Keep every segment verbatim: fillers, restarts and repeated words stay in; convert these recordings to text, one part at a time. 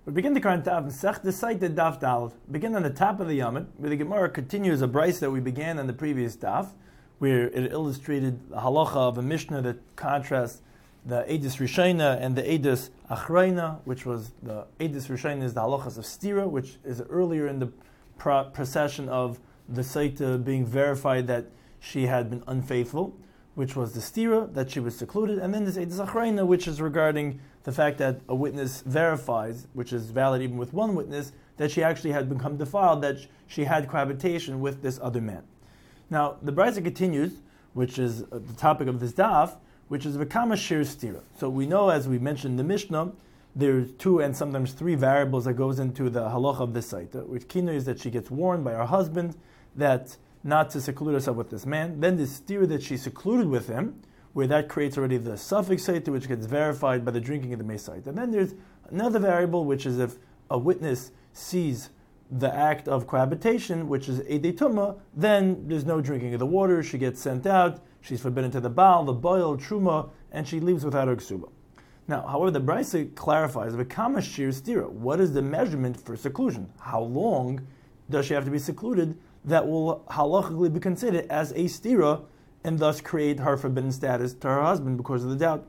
We begin the current Daf, Sech the site the Daf Dalv. Begin on the top of the Yamid, where the Gemara continues a brayso that we began on the previous Daf, where it illustrated the halacha of a Mishnah that contrasts the Eidus Rishayna and the Eidus Achrayna, which was the Eidus Rishayna is the halachas of Stira, which is earlier in the pro- procession of the Saita being verified that she had been unfaithful, which was the Stira, that she was secluded, and then this Eidus Achrayna, which is regarding the fact that a witness verifies, which is valid even with one witness, that she actually had become defiled, that she had cohabitation with this other man. Now, the brayso continues, which is the topic of this daf, which is v'kama shir stira. So we know, as we mentioned in the Mishnah, there's two and sometimes three variables that goes into the halacha of this saita, which kino is that she gets warned by her husband that not to seclude herself with this man. Then the stira that she secluded with him, where that creates already the suffix saita, which gets verified by the drinking of the mei saita. And then there's another variable, which is if a witness sees the act of cohabitation, which is edei tumah, then there's no drinking of the water, she gets sent out, she's forbidden to the baal, the boil, truma, and she leaves without her ksuba. Now, however, the brayso clarifies, v'kama shir stira, what is the measurement for seclusion? How long does she have to be secluded that will halachically be considered as a stira, and thus create her forbidden status to her husband because of the doubt?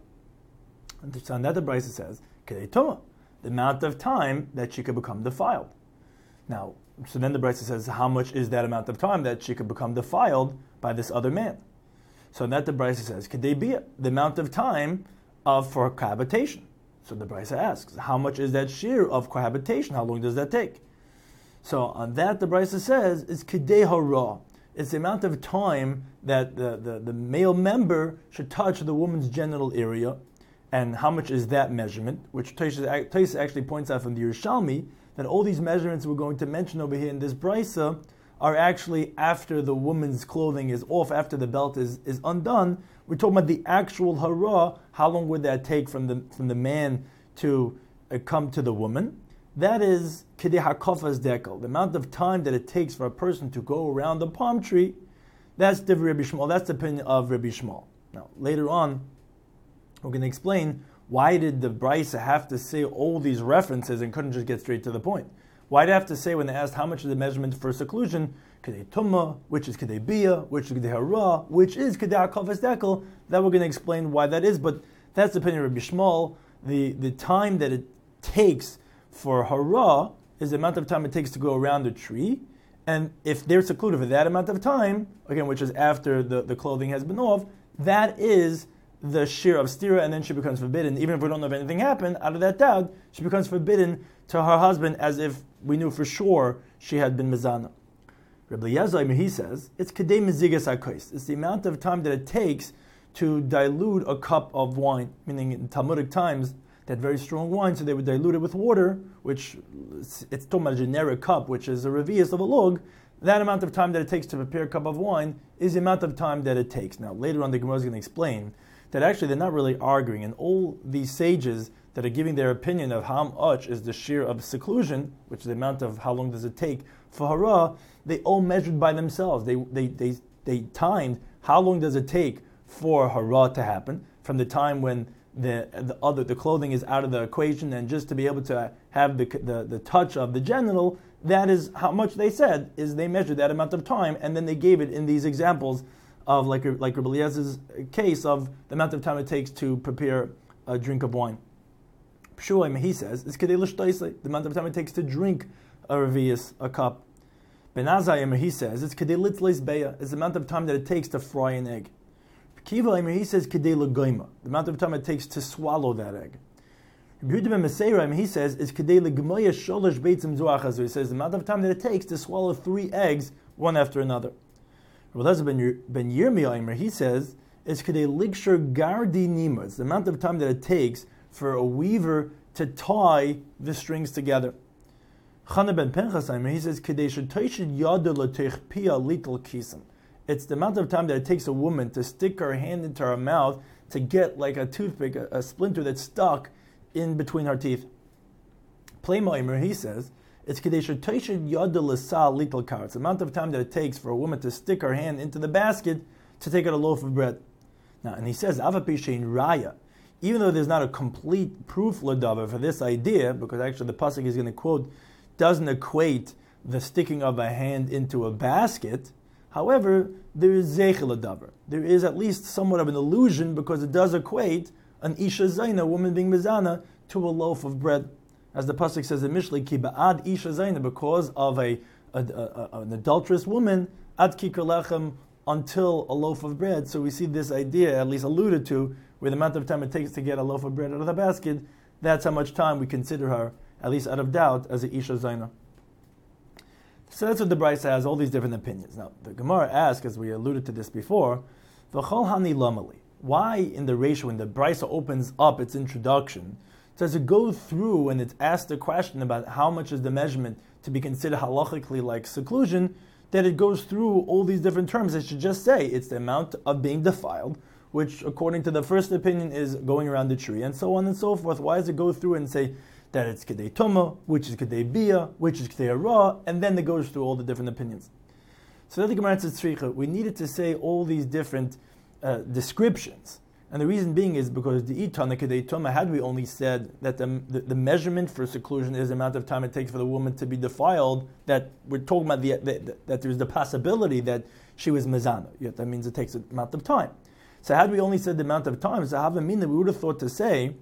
And on that the brayso says, kedei tumah, the amount of time that she could become defiled. Now, so then the brayso says, how much is that amount of time that she could become defiled by this other man? So that the brayso says, kedei bia, the amount of time of for cohabitation. So the brayso asks, how much is that shear of cohabitation? How long does that take? So on that the brayso says, it's kedei hara. It's the amount of time that the, the, the male member should touch the woman's genital area, and how much is that measurement, which Tosfos actually points out from the Yerushalmi, that all these measurements we're going to mention over here in this brayso are actually after the woman's clothing is off, after the belt is, is undone. We're talking about the actual hara, how long would that take from the from the man to uh, come to the woman? That is kedei hakofas dekel, the amount of time that it takes for a person to go around the palm tree. That's the Rabbi Shmuel. That's the opinion of Rabbi Shmuel. Now, later on, we're going to explain why did the brayso have to say all these references and couldn't just get straight to the point. Why did they have to say when they asked how much is the measurement for seclusion, kedei tumah, which is kedei bia, which is kedei hara, which is kedei hakofas dekel? That we're going to explain why that is. But that's the opinion of Rabbi Shmuel. The the time that it takes for hara is the amount of time it takes to go around the tree, and if they're secluded for that amount of time, again, which is after the, the clothing has been off, that is the shear of stira, and then she becomes forbidden. Even if we don't know if anything happened, out of that doubt, she becomes forbidden to her husband as if we knew for sure she had been mizana. Rabbi Eliezer, he says, it's kedei mezigas hakos. It's the amount of time that it takes to dilute a cup of wine, meaning in Talmudic times, that very strong wine, so they would dilute it with water, which it's talking about a generic cup, which is a revius of a log. That amount of time that it takes to prepare a cup of wine is the amount of time that it takes. Now, later on, the Gemara is going to explain that actually they're not really arguing, and all these sages that are giving their opinion of how much is the shear of seclusion, which is the amount of how long does it take for hara, they all measured by themselves. They they they they timed how long does it take for hara to happen from the time when the the other the clothing is out of the equation, and just to be able to have the, the the touch of the genital, that is how much they said is they measured that amount of time, and then they gave it in these examples of like like Rabbi Eliezer's case of the amount of time it takes to prepare a drink of wine. Pshuim, he says, it's kedei l'shtoisei, the amount of time it takes to drink a revius, a cup. Ben Azai, he says, it's kedei litzleis beya, it's the amount of time that it takes to fry an egg. Kiva, he says, kedei l'goyma, the amount of time it takes to swallow that egg. Yehuda ben Meseira, he says, it's kedei l'gmoya sholosh beitzim zuachazu, he says, the amount of time that it takes to swallow three eggs, one after another. Rabbi Eliezer ben Yirmiyah, he says, it's kedei ligshur gardi nima, it's the amount of time that it takes for a weaver to tie the strings together. Chana ben Pinchas, he says, kedei shetoishid yada l'teich pia litel kisim. It's the amount of time that it takes a woman to stick her hand into her mouth to get like a toothpick, a, a splinter that's stuck in between her teeth. Pleimaymer, he says, it's kedei shetoishid yada l'sal litel kar. It's the amount of time that it takes for a woman to stick her hand into the basket to take out a loaf of bread. Now, and he says, avapi shein raya, even though there's not a complete proof l'davar for this idea, because actually the pasuk is going to quote, doesn't equate the sticking of a hand into a basket. However, there is zeichel l'davar. There is at least somewhat of an illusion, because it does equate an isha zayna, a woman being mizana, to a loaf of bread. As the pasuk says in Mishlei, ki ba'ad isha zayna, because of a, a, a, a an adulterous woman, ad kikar lechem, until a loaf of bread. So we see this idea at least alluded to, where the amount of time it takes to get a loaf of bread out of the basket, that's how much time we consider her, at least out of doubt, as a isha zayna. So that's what the Brisa has, all these different opinions. Now, the Gemara asks, as we alluded to this before, v'chol hani lamali. Why in the ratio, when the Brisa opens up its introduction, does it go through and it's asked a question about how much is the measurement to be considered halachically like seclusion, that it goes through all these different terms? It should just say it's the amount of being defiled, which according to the first opinion is going around the tree, and so on and so forth. Why does it go through and say that it's kedei tuma, which is kedei bia, which is kedei ra, and then it goes through all the different opinions? So then the Gemara says, tzricha, we needed to say all these different uh, descriptions. And the reason being is because the itana kedei tuma, had we only said that the, the, the measurement for seclusion is the amount of time it takes for the woman to be defiled, that we're talking about the, the, that there's the possibility that she was mezana. Yet that means it takes an amount of time. So had we only said the amount of time, so have a mean that we would have thought to say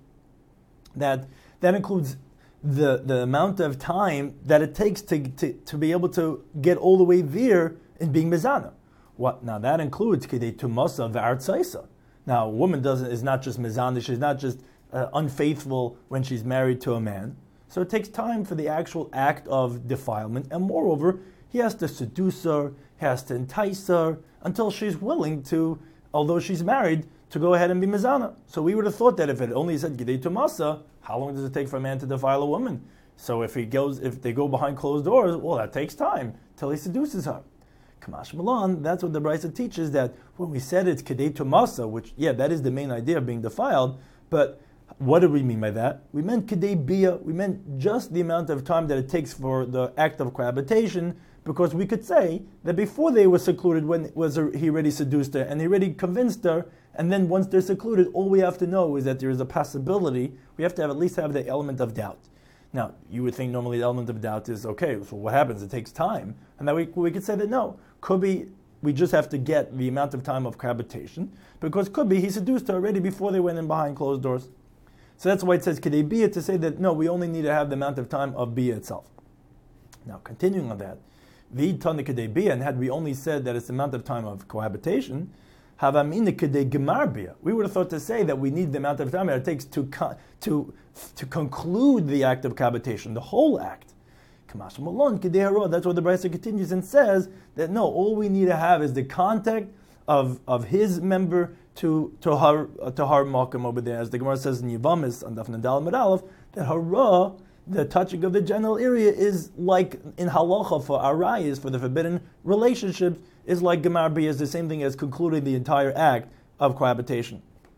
that that includes the, the amount of time that it takes to, to, to be able to get all the way there in being mezana. What now? That includes kedei tumasa v'artzaisa. Now, a woman doesn't is not just mezana; she's not just uh, unfaithful when she's married to a man. So it takes time for the actual act of defilement, and moreover, he has to seduce her, he has to entice her until she's willing to, although she's married, to go ahead and be mezana. So we would have thought that if it only said kedei tumasa, how long does it take for a man to defile a woman? So if he goes, if they go behind closed doors, well, that takes time till he seduces her. Kamash Malan, that's what the Brisa teaches, that when we said it's kedei tumasa, which, yeah, that is the main idea of being defiled, but what do we mean by that? We meant kedei bia, we meant just the amount of time that it takes for the act of cohabitation, because we could say that before they were secluded, when was he already seduced her, and he already convinced her, and then once they're secluded, all we have to know is that there is a possibility, we have to have at least have the element of doubt. Now, you would think normally the element of doubt is, okay, so what happens? It takes time. And then we, we could say that no, could be we just have to get the amount of time of cohabitation, because could be he seduced her already before they went in behind closed doors. So that's why it says kedei bia, to say that no, we only need to have the amount of time of bia itself. Now, continuing on that, the tana kedei bia, and had we only said that it's the amount of time of cohabitation, havamina kedei gemar bia, we would have thought to say that we need the amount of time that it takes to co- to to conclude the act of cohabitation, the whole act. That's what the Brisa continues and says that no, all we need to have is the contact of, of his member to to her uh, to her malkum over there, as the Gemara says in Yivamis on Daf Nadal Medalef, that hara, the touching of the genital area, is like in halacha for arayis, for the forbidden relationships, is like gemar bia, is the same thing as concluding the entire act of cohabitation.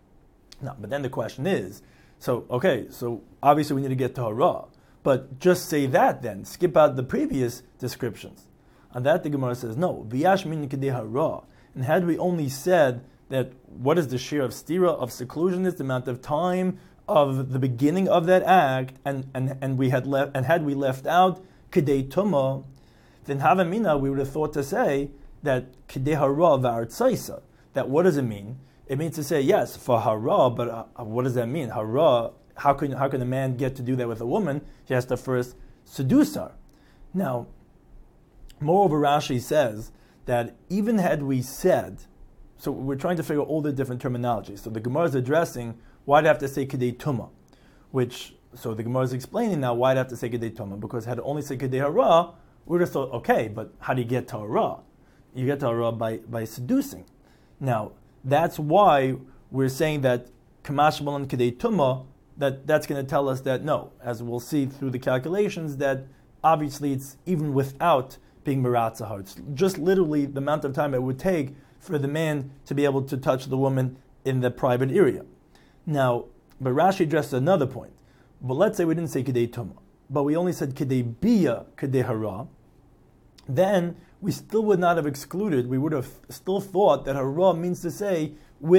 Now, but then the question is, so okay, so obviously we need to get to hara. But just say that then, skip out the previous descriptions. On that the Gemara says, no, v'yash min kedei hara. And had we only said that what is the share of stira, of seclusion, is the amount of time of the beginning of that act, and, and, and we had left and had we left out kedei tuma, then havamina, we would have thought to say that kedei hara v'artzaisa. That what does it mean? It means to say, yes, for hara, but uh, what does that mean? Hara, How can how can a man get to do that with a woman? He has to first seduce her. Now, moreover, Rashi says that even had we said, so we're trying to figure out all the different terminologies. So the Gemara is addressing why do I have to say kedei tuma, which so the Gemara is explaining now why do I have to say kedei tuma, because had it only said kedei hara, we would have thought, okay, but how do you get to hara? You get to hara by by seducing. Now that's why we're saying that kamash malan kedei tuma, that that's going to tell us that no, as we'll see through the calculations, that obviously it's even without being miratzah. It's just literally the amount of time it would take for the man to be able to touch the woman in the private area. Now, but Rashi addressed another point. But let's say we didn't say kedei tuma, but we only said kedei bia, kedei hara, then we still would not have excluded, we would have still thought that hara means to say with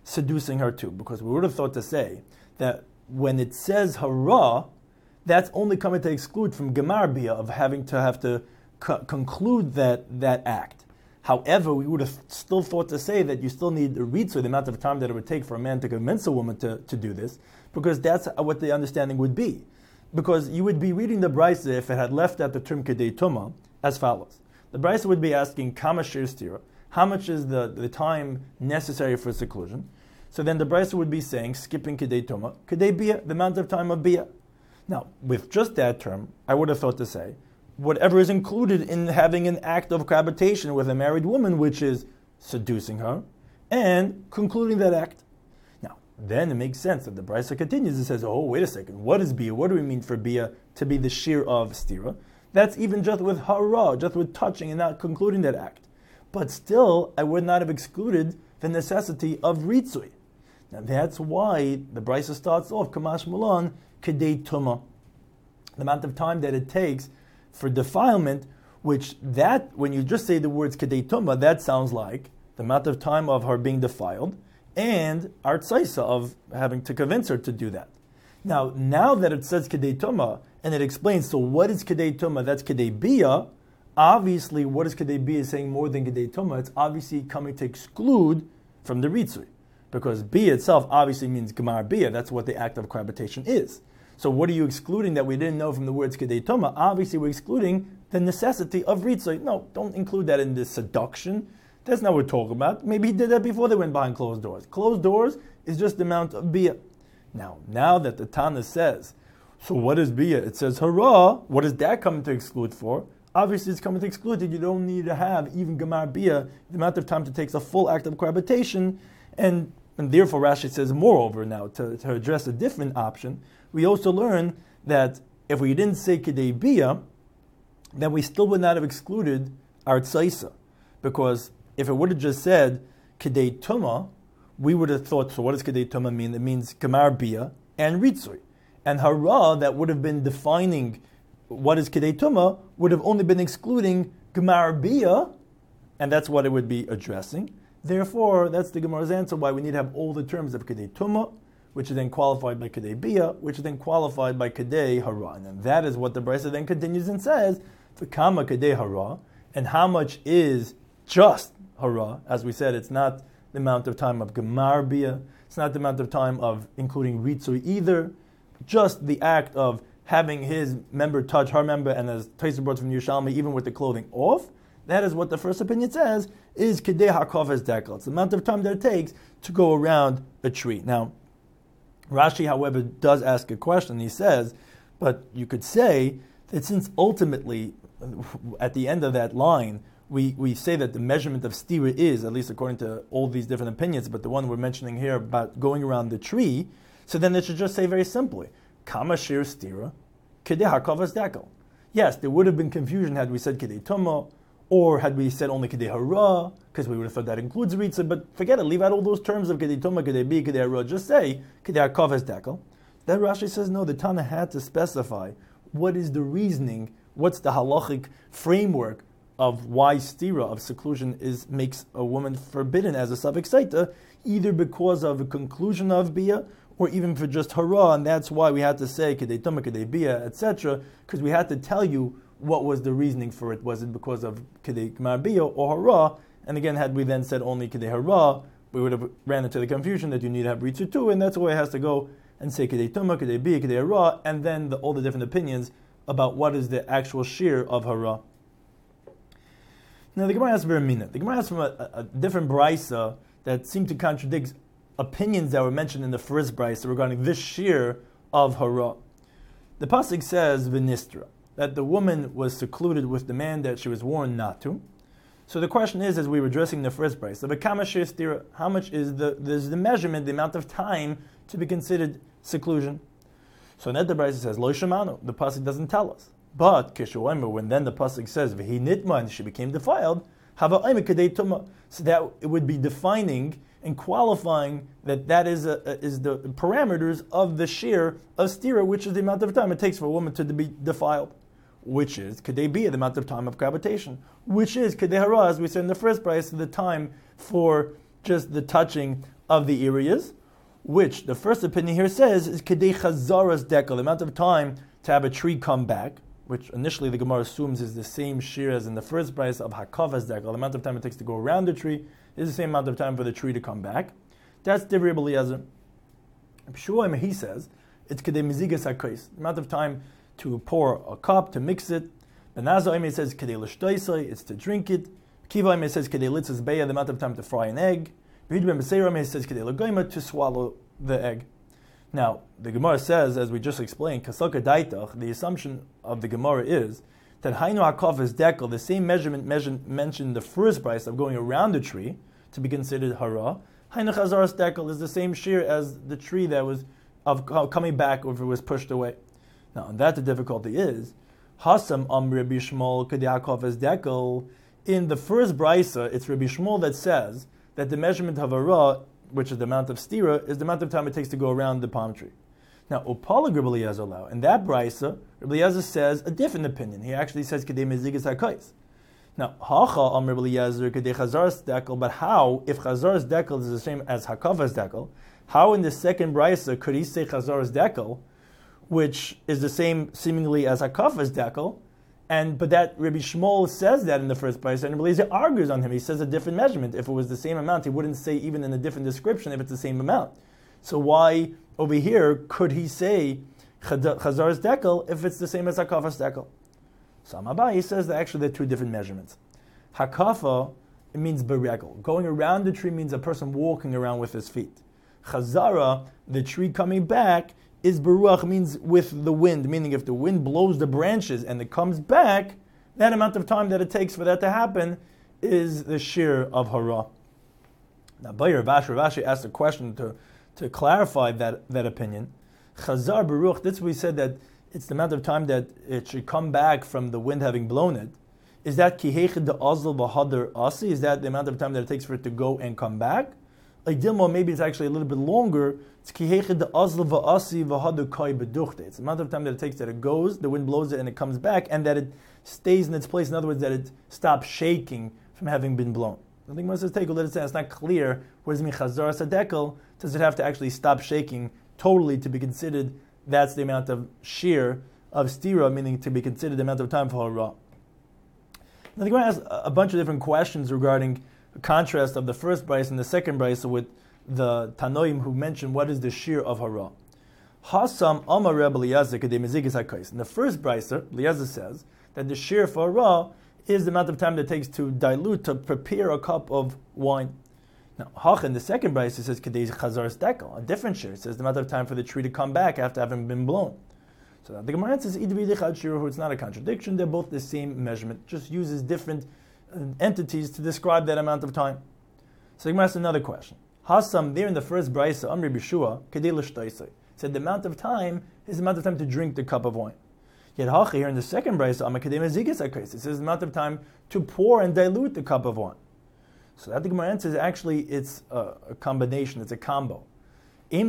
seducing her too, because we would have thought to say that when it says hara, that's only coming to exclude from gemar bia, of having to have to co- conclude that, that act. However, we would have still thought to say that you still need a ritzui, the amount of time that it would take for a man to convince a woman to, to do this, because that's what the understanding would be. Because you would be reading the Brisa if it had left out the term kedei tuma as follows. The Brisa would be asking kama shir stira, how much is the, the time necessary for seclusion? So then the Brisa would be saying, skipping kedei tuma, kedei bia, the amount of time of bia. Now, with just that term, I would have thought to say, whatever is included in having an act of cohabitation with a married woman, which is seducing her and concluding that act. Now, then it makes sense that the Brisa continues and says, oh, wait a second, what is bia? What do we mean for bia to be the shear of stira? That's even just with hara, just with touching and not concluding that act. But still, I would not have excluded the necessity of ritzui. Now, that's why the Brisa starts off, kamash malon, kedei tuma. The amount of time that it takes for defilement, which that, when you just say the words kedei tuma, that sounds like the amount of time of her being defiled and artsaisa, of having to convince her to do that. Now, now that it says kedei tuma, and it explains, so what is kedei tuma? That's kedei bia. Obviously, what is kedei bia saying more than kedei tuma? It's obviously coming to exclude from the ritzui, because bia itself obviously means gemar bia. That's what the act of cohabitation is. So what are you excluding that we didn't know from the words kedei tuma? Obviously, we're excluding the necessity of ritzui. No, don't include that in the seduction. That's not what we're talking about. Maybe he did that before they went behind closed doors. Closed doors is just the amount of bia. Now, now that the Tana says, so what is bia? It says hara. What is that coming to exclude for? Obviously, it's coming to exclude that you don't need to have even gemar bia, the amount of time it takes a full act of cohabitation, and and therefore Rashi says, moreover, now to, to address a different option, we also learn that if we didn't say kedei bia, then we still would not have excluded artsaisa, because if it would have just said kedei tuma, we would have thought, so what does kedei tuma mean? It means gemar bia and ritzui. And hara, that would have been defining what is kedei tuma, would have only been excluding gemar bia, and that's what it would be addressing. Therefore, that's the Gemara's answer why we need to have all the terms of kedei tuma, which is then qualified by kedei bia, which is then qualified by kedei hara. And that is what the Brisa then continues and says, v'kama kedei hara, and how much is just hara. As we said, it's not the amount of time of gemar bia, it's not the amount of time of including ritzui either, just the act of having his member touch her member, and as Taisa brought from Yerushalmi, even with the clothing off. That is what the first opinion says, is kedei hakofes dekel. It's the amount of time that it takes to go around a tree. Now, Rashi, however, does ask a question. He says, but you could say that since ultimately, at the end of that line, we, we say that the measurement of stira is, at least according to all these different opinions, but the one we're mentioning here about going around the tree, so then it should just say very simply, kama shir stira, kedei hakofes dekel. Yes, there would have been confusion had we said kedei tuma, or had we said only kedei hara, because we would have thought that includes ritzah, but forget it, leave out all those terms of kedei tuma, kedei bi, kedei hara, just say kedei hakofes dekel. Then Rashi says, no, the Tana had to specify what is the reasoning, what's the halachic framework of why stira, of seclusion, is makes a woman forbidden as a suffix saita, either because of a conclusion of bia, or even for just hara, and that's why we had to say kedei tuma, kedei bia, et cetera, because we had to tell you what was the reasoning for it. Was it because of kedei gemar bia or hara? And again, had we then said only kedei hara, we would have ran into the confusion that you need to have ritzah too, and that's why it has to go and say kedei tuma, kedei bia, kedei hara, and then the, all the different opinions about what is the actual shear of hara. Now the Gemara has very minute. The Gemara has from a, a different brisa that seemed to contradict opinions that were mentioned in the first brisa regarding this shear of hara. The pasuk says v'nistra, that the woman was secluded with the man that she was warned not to. So the question is, as we were addressing the first price, how much is the there's the measurement, the amount of time to be considered seclusion? So net the Brisa says, Lo Shemanu, the pasuk doesn't tell us. But Kishuomer, when then the pasuk says V'hi nitma, and she became defiled, Hava Omer Kedei Tuma, so that it would be defining and qualifying that that is a, a, is the parameters of the shear of stira, which is the amount of time it takes for a woman to be defiled, which is kedei bia, the amount of time of cohabitation, which is kedei hara, as we said in the first price, the time for just the touching of the areas, which the first opinion here says is Kedei Chazaras Dekel, the amount of time to have a tree come back, which initially the Gemara assumes is the same shear as in the first price of Hakavas Dekel, the amount of time it takes to go around the tree is the same amount of time for the tree to come back. That's Divrei Rabbi Eliezer. Pshuaim, he says, it's Kedei Mizigas HaKos, the amount of time to pour a cup, to mix it. Benazo it says Kedei L'shtoisai, it's to drink it. Kiva it says Kedei Litzas Beya, the amount of time to fry an egg. B'hid Ben B'seira it says Kedei L'goyma, to swallow the egg. Now, the Gemara says, as we just explained, Kasaka Daitach, the assumption of the Gemara is that Hainu HaKaf is Dekel, the same measurement measured, mentioned in the first price of going around the tree to be considered Hara. Hainu Chazaras Dekel is the same shear as the tree that was of coming back if it was pushed away. Now, and that the difficulty is, Hasam Am Rabbi Shmuel Kedei HaKaf is Dekel. In the first brisa, it's Rabbi Shmuel that says that the measurement of Hara, which is the amount of stira, is the amount of time it takes to go around the palm tree. Now, Upalag Rabbi Eliezer Lau, in that brisa, Rabbi Eliezer says a different opinion. He actually says Kedei Mezigas HaKos. Now, Hacha Am Rabbi Eliezer Kedei Chazaras Dekel, but how, if Chazaras Dekel is the same as Hakavas Dekel, how in the second brisa could he say Chazaras Dekel, which is the same seemingly as Hakavas Dekel, and but that Rabbi Shmuel says that in the first place, and Rabbi Eliezer argues on him. He says a different measurement. If it was the same amount, he wouldn't say even in a different description if it's the same amount. So why over here could he say Chazaras Dekel if it's the same as Hakavas Dekel? So Amabai says that actually they're two different measurements. Hakafa, it means beregel. Going around the tree means a person walking around with his feet. Chazara, the tree coming back, is beruach, means with the wind, meaning if the wind blows the branches and it comes back, that amount of time that it takes for that to happen is the shear of hara. Now, Bayer Rav Ashi, Rav Ashi asked a question to, to clarify that, that opinion. Chazar beruach, this we said that it's the amount of time that it should come back from the wind having blown it. Is that kihechid the azl v'hadar asi? Is that the amount of time that it takes for it to go and come back? Dilma, maybe it's actually a little bit longer. It's kihechid the azl v'asi v'hadar kai beduchte. It's the amount of time that it takes that it goes, the wind blows it, and it comes back, and that it stays in its place. In other words, that it stops shaking from having been blown. I think most of take a little sense. It's not clear. What does it mean chazar sadekel? Does it have to actually stop shaking totally to be considered? That's the amount of shear of stira, meaning to be considered the amount of time for hara. Now the Gemara has a bunch of different questions regarding the contrast of the first brisa and the second brisa with the Tanoim who mentioned what is the shear of hara. Hasam Amar Rebbe Eliezer Kedei Mezigas HaKos. In the first brisa, Eliezer says that the shear for hara is the amount of time that it takes to dilute, to prepare a cup of wine. Now, Hach in the second brisa says Kedei Chazaras Dekel, a different shear. It says the amount of time for the tree to come back after having been blown. So the Gemara says it's not a contradiction. They're both the same measurement, just uses different entities to describe that amount of time. So the Gemara asks another question. Hasam there in the first brisa, Amri Bishua Kedei L'shtoisai, said the amount of time is the amount of time to drink the cup of wine. Yet Hach here in the second brisa, Amar Kedei Mezigas HaKos, it says the amount of time to pour and dilute the cup of wine. So that the Gemara answers actually it's a, a combination, it's a combo. We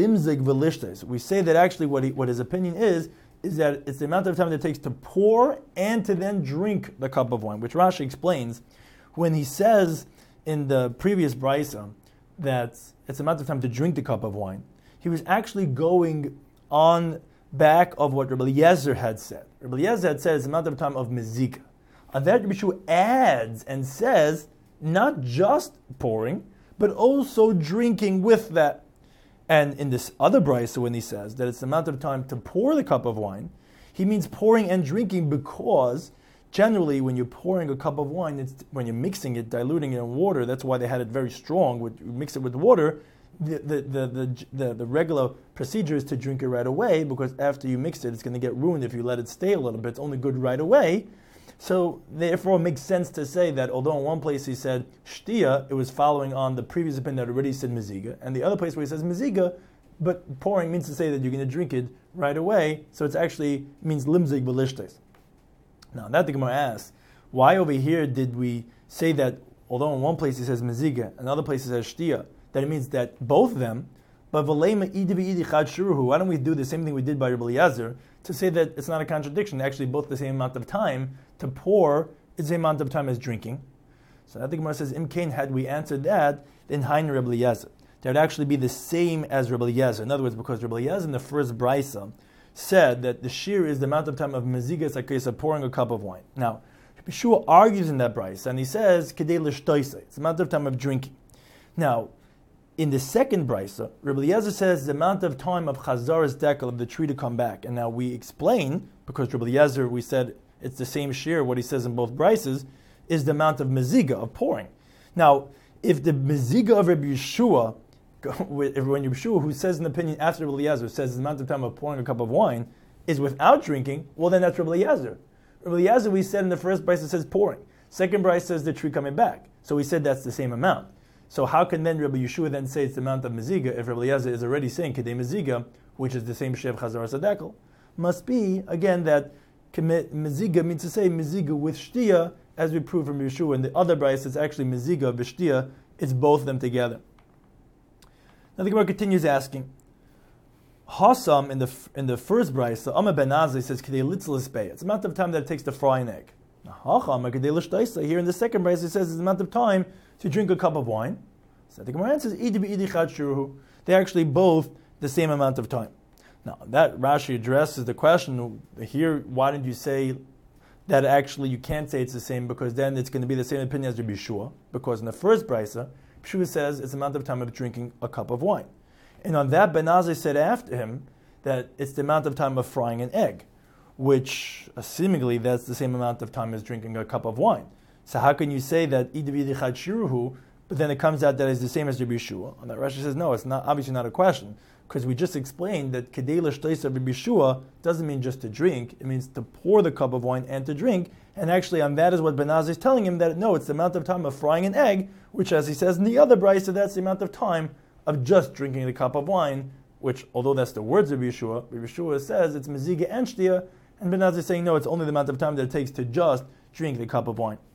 say that actually what, he, what his opinion is, is that it's the amount of time that it takes to pour and to then drink the cup of wine, which Rashi explains when he says in the previous brisa that it's the amount of time to drink the cup of wine. He was actually going on back of what Rabbi Eliezer had said. Rabbi Eliezer had said it's the amount of time of mezika. And that Rabbi Shua adds and says not just pouring, but also drinking with that. And in this other brisa, when he says that it's the amount of time to pour the cup of wine, he means pouring and drinking because generally when you're pouring a cup of wine, it's when you're mixing it, diluting it in water, that's why they had it very strong, with, you mix it with water, the the, the, the, the the regular procedure is to drink it right away, because after you mix it, it's going to get ruined if you let it stay a little bit. It's only good right away. So therefore it makes sense to say that although in one place he said shtia, it was following on the previous opinion that already said meziga, and the other place where he says meziga, but pouring means to say that you're going to drink it right away, so it actually means limzig b'lishtes. Now that the Gemara asks, why over here did we say that although in one place he says meziga, another place he says shtia, that it means that both of them, but v'leima idi v'idi chad shuruhu, why don't we do the same thing we did by Rabbi Eliezer, to say that it's not a contradiction, actually both the same amount of time to pour is the same amount of time as drinking. So I think Gemara says, Im Kain, had we answered that, then Hein Rabbi Eliezer. that would actually be the same as Rabbi Eliezer. In other words, because Rabbi Eliezer in the first brisa said that the shear is the amount of time of mezigas akesa, pouring a cup of wine. Now, Rabbi Yeshua argues in that brisa, and he says kedei l'shtoisa, it's the amount of time of drinking. Now, in the second brisa, Rabbi Eliezer says the amount of time of chazaras dekel, of the tree to come back. And now we explain, because Rabbi Eliezer, we said it's the same shear, what he says in both brises, is the amount of meziga, of pouring. Now, if the meziga of Rabbi Yeshua, when Rabbi Yeshua, who says an opinion after Rabbi Eliezer, says the amount of time of pouring a cup of wine is without drinking, well then that's Rabbi Eliezer. Rabbi Eliezer, we said in the first brisa says pouring. Second brisa says the tree coming back. So we said that's the same amount. So how can then Rabbi Yeshua then say it's the amount of meziga if Rabbi Eliezer is already saying kedei meziga, which is the same shev chazar sadekel? Must be, again, that meziga means to say meziga with shtia, as we prove from Yeshua. In the other brisa, it's actually meziga v'shtia. It's both of them together. Now the Gemara continues asking, Hasam in the in the first brisa, Amar ben Azai says kedei litzlis bei. It's the amount of time that it takes to fry an egg. Hacham kedei l'shtaisa. Here in the second brisa, it says it's the amount of time to drink a cup of wine. So the Gemara says idi b'idi chad shuruhu. They're actually both the same amount of time. Now that Rashi addresses the question here. Why didn't you say that actually you can't say it's the same, because then it's going to be the same opinion as Rabbi Yeshua, because in the first brisa, Yeshua says it's the amount of time of drinking a cup of wine. And on that, Ben Azai said after him that it's the amount of time of frying an egg, which uh, seemingly that's the same amount of time as drinking a cup of wine. So how can you say that Idavid Chad Shiruhu, but then it comes out that it's the same as Rabbi Yeshua? And that Rashi says, no, it's not obviously not a question, because we just explained that Kedei L'Shtoisa of Rabbi Yeshua doesn't mean just to drink, it means to pour the cup of wine and to drink. And actually on that is what Ben Azai is telling him, that no, it's the amount of time of frying an egg, which as he says in the other brisa, that's the amount of time of just drinking the cup of wine, which although that's the words of Yeshua, Rabbi Yeshua says it's meziga and shtia, and Ben Azai is saying no, it's only the amount of time that it takes to just drink the cup of wine.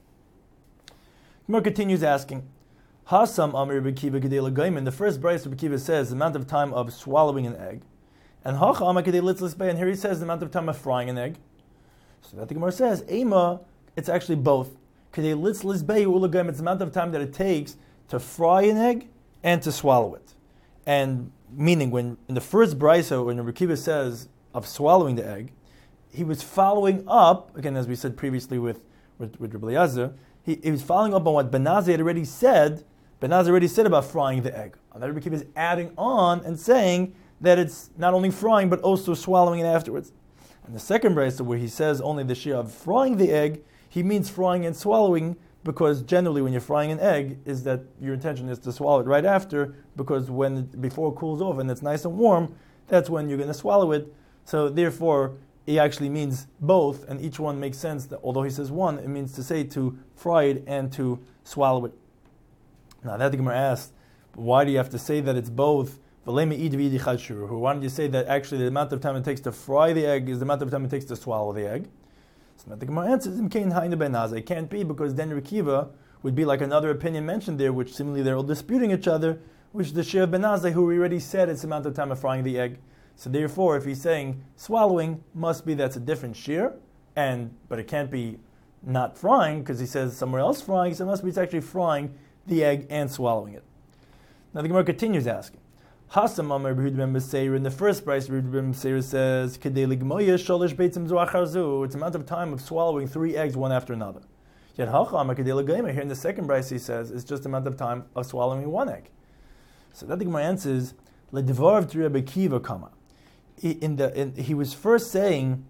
Gemara continues asking, Hasam Amir Rabbi Kiva Kedei L'Gaimin. In the first brisa, Rabbi Kiva says the amount of time of swallowing an egg, and Hacha Amar Kedei Litzlis Bei, and here he says the amount of time of frying an egg. So that the Gemara says, Ema, it's actually both. Kedei Litzlis Bei U'L'Gaimin. It's the amount of time that it takes to fry an egg and to swallow it. And meaning, when in the first brisa, when Rabbi Kiva says of swallowing the egg, he was following up again, as we said previously with with, with Rabbi Eliezer. He, he was following up on what Ben Azai had already said. Ben Azai already said about frying the egg. And Rabbi Kiva is adding on and saying that it's not only frying but also swallowing it afterwards. And the second brisa, where he says only the shia of frying the egg, he means frying and swallowing, because generally when you're frying an egg, is that your intention is to swallow it right after, because when it, before it cools off and it's nice and warm, that's when you're going to swallow it. So therefore, he actually means both, and each one makes sense. That although he says one, it means to say to fry it and to swallow it. Now that the Gemara asked, why do you have to say that it's both? Why don't you say that actually the amount of time it takes to fry the egg is the amount of time it takes to swallow the egg? So now the Gemara answers, it can't be, because then Rabbi Kiva would be like another opinion mentioned there, which similarly they're all disputing each other, which is the shia of Ben Azai, who we already said it's the amount of time of frying the egg. So therefore, if he's saying swallowing, must be that's a different shear, and but it can't be not frying, because he says somewhere else frying, so it must be it's actually frying the egg and swallowing it. Now the Gemara continues asking, Hasam Amar B'Hud Ben Beseir. In the first brisa, B'Hud Ben Beseir says, Kedei Ligmoya Sholish Beitzim Zu Achar Zu. It's the amount of time of swallowing three eggs one after another. Yet Hacha Amar Kedei Ligmoya. Here in the second brisa, he says it's just the amount of time of swallowing one egg. So that the Gemara answers, Ledvar of Rabbi Kiva Kama. In the in, he was first saying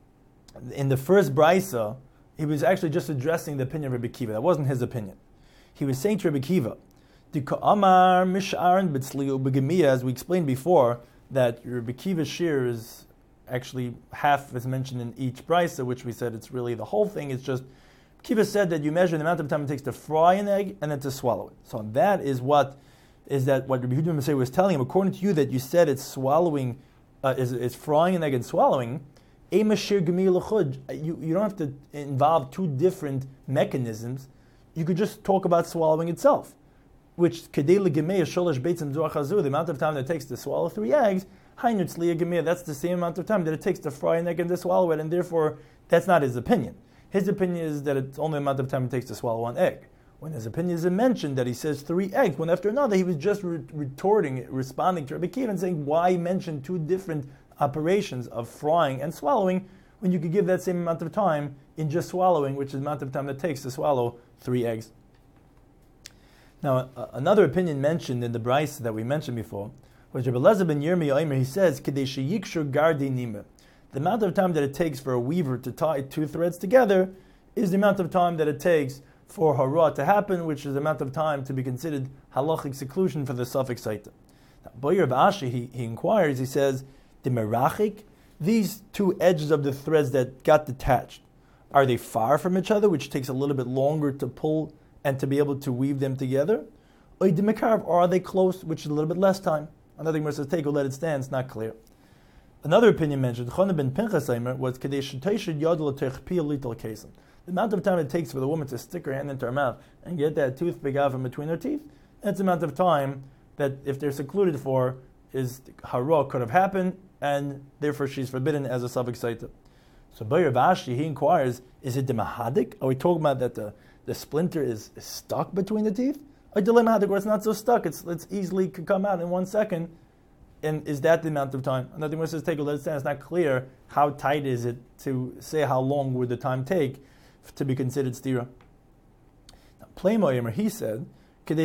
in the first brisa, he was actually just addressing the opinion of Rabbi Kiva. That wasn't his opinion. He was saying to Rabbi Kiva, as we explained before, that Rabbi Kiva's shear is actually half is mentioned in each brisa, which we said it's really the whole thing. It's just Kiva said that you measure the amount of time it takes to fry an egg and then to swallow it. So that is what is that what Rabbi Yehuda was telling him. According to you, that you said it's swallowing. Uh, is, is frying an egg and swallowing, you, you don't have to involve two different mechanisms. You could just talk about swallowing itself, which the amount of time that it takes to swallow three eggs, that's the same amount of time that it takes to fry an egg and to swallow it, and therefore that's not his opinion. His opinion is that it's only the amount of time it takes to swallow one egg. When his opinions are mentioned that he says three eggs, one after another, he was just re- retorting, responding to Rabbi Akiva and saying, why mention two different operations of frying and swallowing when you could give that same amount of time in just swallowing, which is the amount of time that it takes to swallow three eggs. Now, uh, another opinion mentioned in the Brisa that we mentioned before was Rabbi Elazar ben Yirmiyah Omer. He says, "Kedei sheyikshu gardi nima." The amount of time that it takes for a weaver to tie two threads together is the amount of time that it takes for hara to happen, which is the amount of time to be considered halachic seclusion for the suffix saita. Boyer Ba'ashi, he, he inquires, he says, the merachik, these two edges of the threads that got detached, are they far from each other, which takes a little bit longer to pull and to be able to weave them together? Or are they close, which is a little bit less time? Another thing says, take or let it stand, it's not clear. Another opinion mentioned, Chana ben Pinchas Eimer, was Kadei Sheteshed Yodel Techpia Lital Kesem. The amount of time it takes for the woman to stick her hand into her mouth and get that toothpick out from between her teeth, that's the amount of time that, if they're secluded for, is hara could have happened, and therefore she's forbidden as a suffix saita. So Boyer Ba'ashi, he inquires, is it the mahadik? Are we talking about that the, the splinter is, is stuck between the teeth? Or the mahadik, where it's not so stuck, it's, it's easily could come out in one second, and is that the amount of time? Another thing says, take a let it stand. It's not clear how tight is it to say how long would the time take to be considered stira. Now, Playmo, he said, the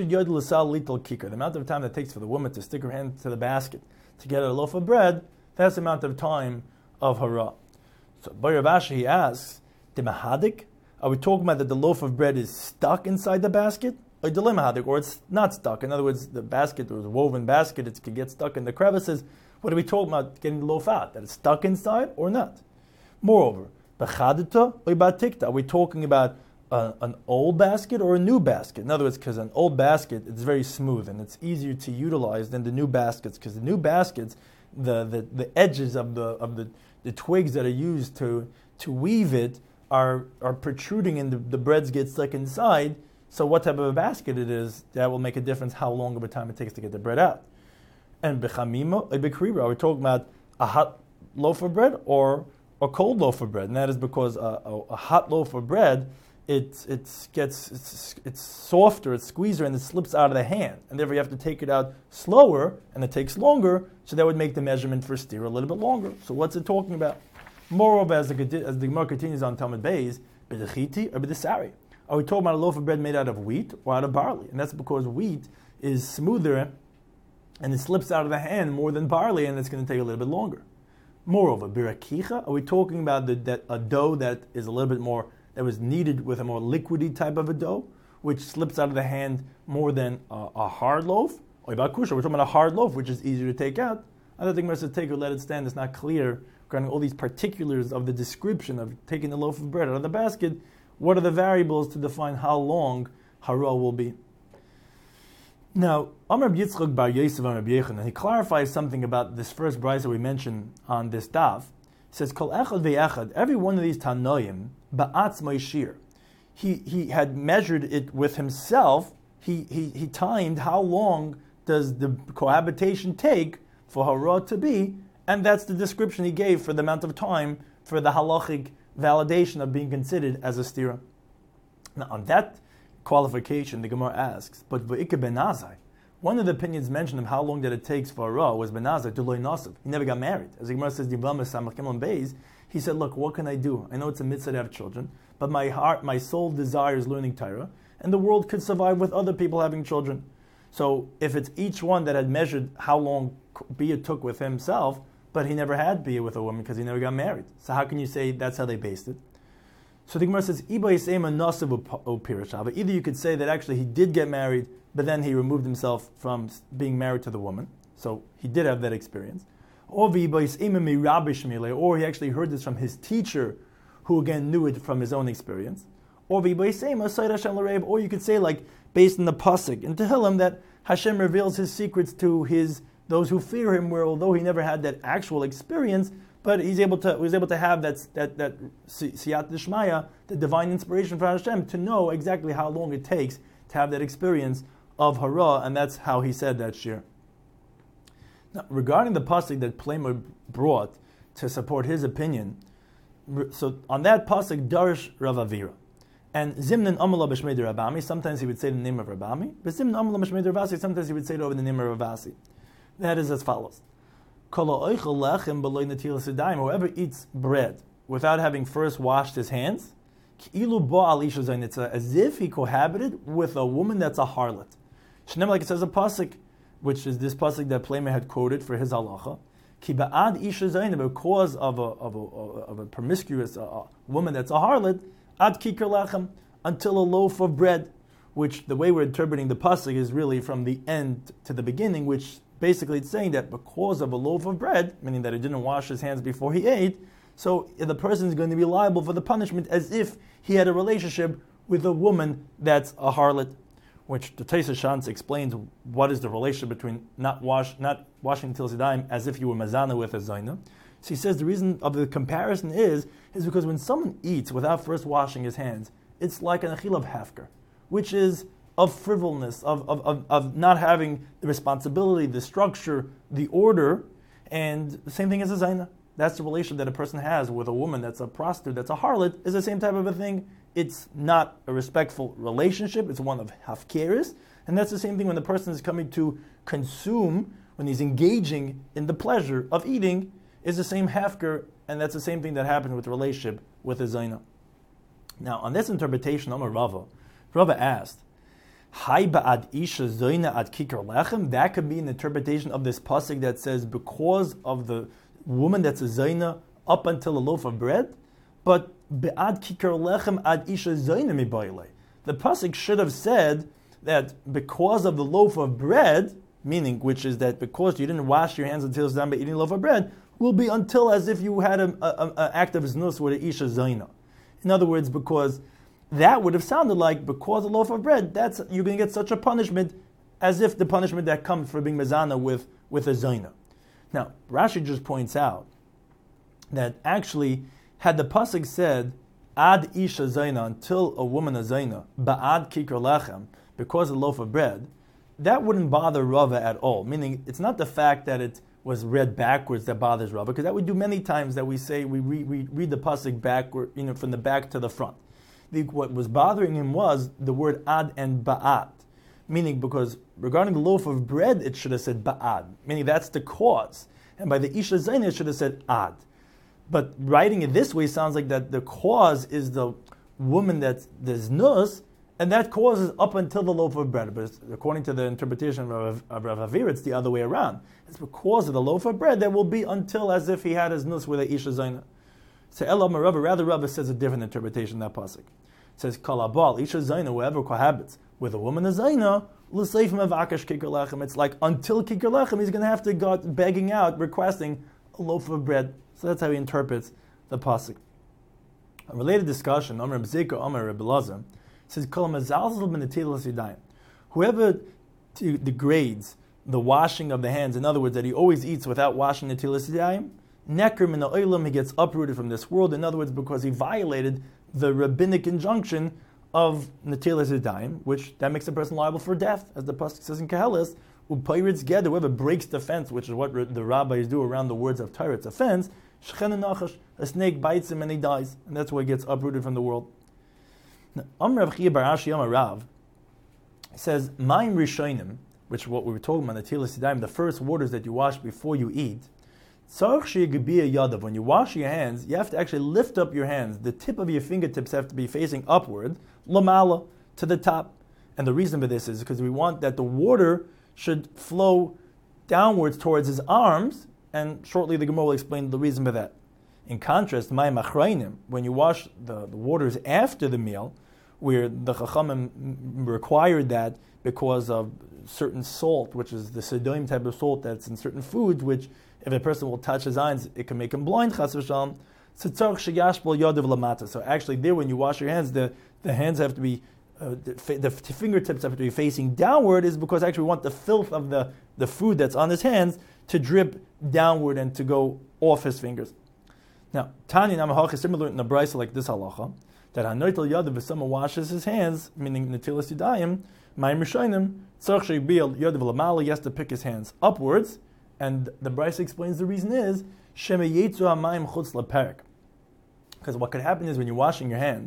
amount of time that it takes for the woman to stick her hand to the basket to get a loaf of bread, that's the amount of time of hara. So Boyer Ba'ashi, he asks, the mahadik, are we talking about that the loaf of bread is stuck inside the basket? Or the mahadik, or it's not stuck? In other words, the basket was a woven basket, it could get stuck in the crevices. What are we talking about getting the loaf out? That it's stuck inside or not? Moreover, b'chadita or b'tikta, are we talking about a, an old basket or a new basket? In other words, because an old basket, it's very smooth and it's easier to utilize than the new baskets, because the new baskets, the, the, the edges of the of the, the twigs that are used to to weave it are are protruding and the, the breads get stuck inside. So what type of a basket it is, that will make a difference how long of a time it takes to get the bread out. And b'chamima or b'kriba, are we talking about a hot loaf of bread or a cold loaf of bread? And that is because a, a, a hot loaf of bread, it it gets it's, it's softer, it's squeezer, and it slips out of the hand, and therefore you have to take it out slower, and it takes longer. So that would make the measurement for steer a little bit longer. So what's it talking about? Moreover, as the as the Gemara continues on Talmud Beis, b'dechiti or b'desari, are we talking about a loaf of bread made out of wheat or out of barley? And that's because wheat is smoother, and it slips out of the hand more than barley, and it's going to take a little bit longer. Moreover, birakicha, are we talking about the, that a dough that is a little bit more, that was kneaded with a more liquidy type of a dough, which slips out of the hand more than a, a hard loaf? Or about kusha, we're talking about a hard loaf, which is easier to take out. I don't think we're supposed to take or let it stand. It's not clear regarding all these particulars of the description of taking the loaf of bread out of the basket. What are the variables to define how long hara will be? Now, Amar Yitzchak bar Yosef Amar Yechanan, he clarifies something about this first brisa we mentioned on this daf. He says, Kol echad ve'echad, every one of these tanoim, ba'atz moishir. He he had measured it with himself. He, he he timed how long does the cohabitation take for hara to be, and that's the description he gave for the amount of time for the halachic validation of being considered as a stira. Now, on that qualification, the Gemara asks, but v'ike benazai, one of the opinions mentioned of how long that it takes for hara was benazai to loy nasav. He never got married. As the Gemara says, Beis, he said, look, what can I do? I know it's a mitzvah to have children, but my heart, my soul desires learning Torah, and the world could survive with other people having children. So if it's each one that had measured how long Bia took with himself, but he never had Bia with a woman because he never got married. So how can you say that's how they based it? So the Gemara says, either you could say that actually he did get married, but then he removed himself from being married to the woman. So he did have that experience. Or he actually heard this from his teacher, who again knew it from his own experience. Or or you could say, like, based on the pasuk in Tehillim, that Hashem reveals his secrets to his those who fear him, where although he never had that actual experience, but he's able to was able to have that that that siyat d'shmaya, the divine inspiration from Hashem, to know exactly how long it takes to have that experience of hara, and that's how he said that shir. Now, regarding the pasuk that Playmo brought to support his opinion, so on that pasuk, Darsh Rav Avira, And Zimnan Amala B'Shmei Rabami, sometimes he would say the name of Rabami, but Zimnan Amala B'Shmei Ravasi, sometimes he would say it over the name of Ravasi. That is as follows. Whoever eats bread without having first washed his hands, it's as if he cohabited with a woman that's a harlot. Like it says a pasuk, which is this pasuk that Pleimer had quoted for his halacha, because of a, of a, of a promiscuous uh, woman that's a harlot, ad kikar lechem, until a loaf of bread, which the way we're interpreting the pasuk is really from the end to the beginning, which basically it's saying that because of a loaf of bread, meaning that he didn't wash his hands before he ate, so the person is going to be liable for the punishment as if he had a relationship with a woman that's a harlot, which the Tosfos Shantz explains what is the relationship between not wash, not washing Netilas Yadayim as if you were mazana with a zayna. So he says the reason of the comparison is is because when someone eats without first washing his hands, it's like an achil of hefker, which is of frivolous, of, of, of, of not having the responsibility, the structure, the order, and the same thing as a zayna. That's the relationship that a person has with a woman that's a prostitute, that's a harlot, is the same type of a thing. It's not a respectful relationship, it's one of hafkeris, and that's the same thing when the person is coming to consume, when he's engaging in the pleasure of eating, is the same hafker, and that's the same thing that happened with the relationship with a zayna. Now, on this interpretation, Amar Rava, Rava asked, Hai ba'ad isha zayna ad kikar lechem, that could be an interpretation of this pasuk that says because of the woman that's a zayna up until a loaf of bread, but be'ad kikar lechem ad isha zayna mibayle. The pasuk should have said that because of the loaf of bread, meaning which is that because you didn't wash your hands until it's done by eating a loaf of bread, will be until as if you had an act of znus with an isha zayna. In other words, because that would have sounded like because of the loaf of bread, that's you're going to get such a punishment as if the punishment that comes for being mezana with, with a zayna. Now, Rashi just points out that actually, had the pasuk said ad isha zayna, until a woman a zayna, ba'ad kikar lechem, because of the loaf of bread, that wouldn't bother Rava at all. Meaning, it's not the fact that it was read backwards that bothers Rava, because that we do many times that we say we read, we read the pasuk backward, you know, from the back to the front. The, what was bothering him was the word ad and ba'ad, meaning because regarding the loaf of bread, it should have said ba'ad, meaning that's the cause. And by the isha zayna, it should have said ad. But writing it this way sounds like that the cause is the woman that's there's nus, and that cause is up until the loaf of bread. But according to the interpretation of Rav Avir, it's the other way around. It's because of the loaf of bread that will be until as if he had his nus with a isha zayna. So Elam Rava, rather Rava says a different interpretation of that pasuk. It says kalabal isha zayna, whoever cohabits with a woman a zayna, l'seif mevakash kikar lechem. It's like until kikar lechem, he's going to have to go begging out, requesting a loaf of bread. So that's how he interprets the pasuk. A related discussion, Amar Bzika, Amar Rebbe Lazar, says, whoever t- degrades the washing of the hands, in other words, that he always eats without washing Netilas Yadayim, neker min ha'olam, he gets uprooted from this world, in other words, because he violated the rabbinic injunction of Netilas Yadayim, which that makes a person liable for death, as the pasuk says in Kehelis, u'payritz geder, whoever breaks the fence, which is what the rabbis do around the words of Torah, it's a fence, shchen nachash, a snake bites him and he dies, and that's why he gets uprooted from the world. Amr Rav Chia bar Ashi Amar Rav says, Mayim Rishonim, which is what we were talking about, Netilas Yadayim, the first waters that you wash before you eat, tzarich she'yigbiya yadav, when you wash your hands, you have to actually lift up your hands. The tip of your fingertips have to be facing upward, lamala, to the top. And the reason for this is because we want that the water should flow downwards towards his arms, and shortly the Gemara will explain the reason for that. In contrast, Mayim Achrayim, when you wash the, the waters after the meal, where the Chachamim required that because of certain salt, which is the Sedoim type of salt that's in certain foods, which if a person will touch his eyes, it can make him blind, chas v'shalom. So actually there, when you wash your hands, the, the hands have to be, uh, the, the fingertips have to be facing downward, is because actually we want the filth of the, the food that's on his hands to drip downward and to go off his fingers. Now, Tanya Namahach is similar in the Brisa like this halacha, that Hanoitel Yadav, if someone washes his hands, meaning Netilas Yadayim, Mayim Rishonim, Tzarich she'yigbiya Yadav lamala, he has to pick his hands upwards, and the Brisa explains the reason is, Shema Yetzu HaMayim Chutz LaPerik. Because what could happen is when you're washing your hands,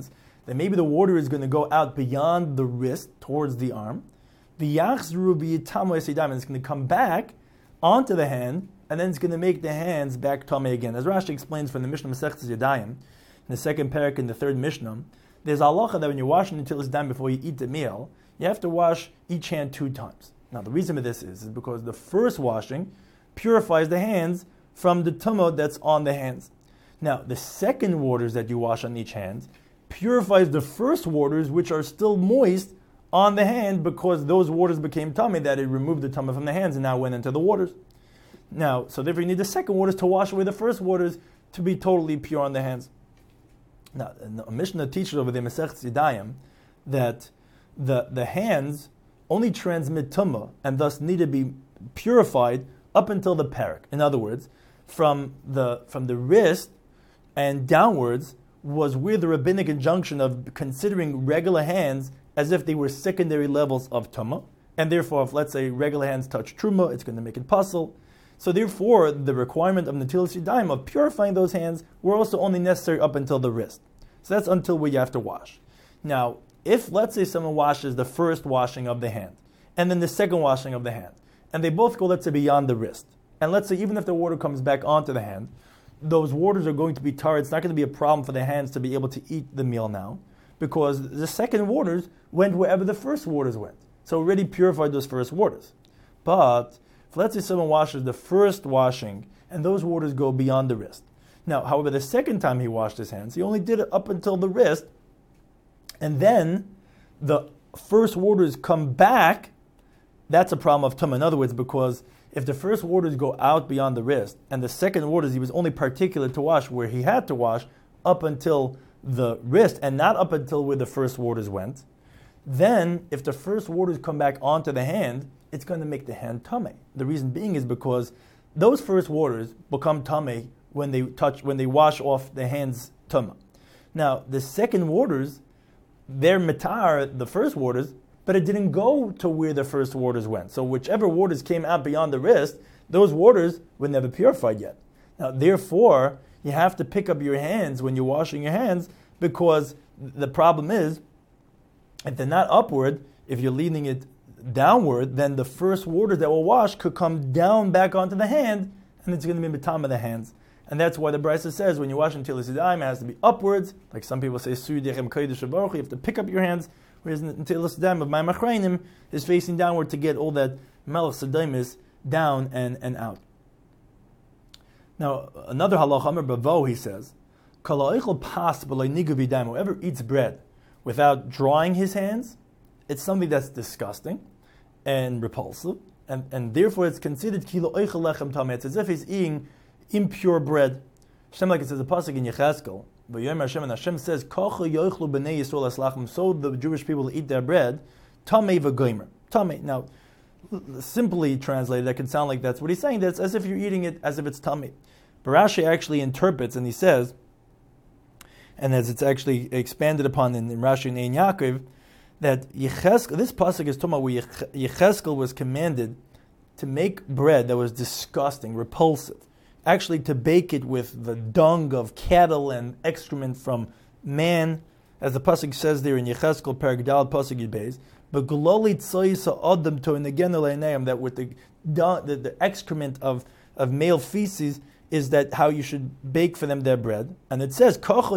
that maybe the water is going to go out beyond the wrist towards the arm. V'yachzru b'yitamu esidam, and it's going to come back onto the hand, and then it's going to make the hands back tamei again. As Rashi explains from the Mishnah Masechtas Yadayim, in the second parak in the third Mishnah, there's a halacha that when you're washing the netilas yadayim before you eat the meal, you have to wash each hand two times. Now the reason for this is, is because the first washing purifies the hands from the tumah that's on the hands. Now the second waters that you wash on each hand purifies the first waters which are still moist on the hand, because those waters became tummy, that it removed the tummy from the hands and now went into the waters. Now, so therefore you need the second waters to wash away the first waters to be totally pure on the hands. Now, a Mishnah teaches over the Masechtas Yadayim that the, the hands only transmit tumah and thus need to be purified up until the parak. In other words, from the from the wrist and downwards was where the rabbinic injunction of considering regular hands as if they were secondary levels of tumah, and therefore, if let's say regular hands touch truma, it's going to make it puzzle. So therefore, the requirement of netilas yadayim of purifying those hands were also only necessary up until the wrist. So that's until where you have to wash. Now, if let's say someone washes the first washing of the hand, and then the second washing of the hand, and they both go, let's say, beyond the wrist, and let's say even if the water comes back onto the hand, those waters are going to be tar. It's not going to be a problem for the hands to be able to eat the meal now, because the second waters went wherever the first waters went. So already purified those first waters. But if let's say someone washes the first washing, and those waters go beyond the wrist. Now, however, the second time he washed his hands, he only did it up until the wrist, and then the first waters come back. That's a problem of tumah. In other words, because if the first waters go out beyond the wrist, and the second waters he was only particular to wash where he had to wash up until the wrist, and not up until where the first waters went, then if the first waters come back onto the hand, it's going to make the hand tamei. The reason being is because those first waters become tamei when they touch, when they wash off the hand's tumah. Now, the second waters, they're matar, the first waters, but it didn't go to where the first waters went. So whichever waters came out beyond the wrist, those waters were never purified yet. Now, therefore, you have to pick up your hands when you're washing your hands, because the problem is, if they're not upward, if you're leaning it downward, then the first waters that will wash could come down back onto the hand, and it's going to be mitam of the hands. And that's why the Brisa says when you wash netilas yadayim, it has to be upwards. Like some people say, Suyudechem Kodesh Baruch, you have to pick up your hands, whereas netilas yadayim of my machrayim is facing downward to get all that melech sedaimis down and, and out. Now, another halacha, Amar Bavo, he says, whoever eats bread without drying his hands, it's something that's disgusting and repulsive, and, and therefore it's considered kilo oichel lechem tameh. It's as if he's eating impure bread. Hashem, like it says a pasuk in Yechezkel, Hashem, and Hashem says, so the Jewish people eat their bread, tameh v'gomer. Tameh. Now, simply translated, that can sound like that's what he's saying. That's as if you're eating it as if it's tameh. But Rashi actually interprets, and he says, and as it's actually expanded upon in, in Rashi and Ein Yaakov, that Yechezkel, this pasuk is talking about where Yechezkel was commanded to make bread that was disgusting, repulsive, actually to bake it with the dung of cattle and excrement from man, as the pasuk says there in Yechezkel Perek Dal pasuk Yibez, but gloli tzoyisa adam to and again that with the, the the excrement of of male feces is that how you should bake for them their bread. And it says, and that's how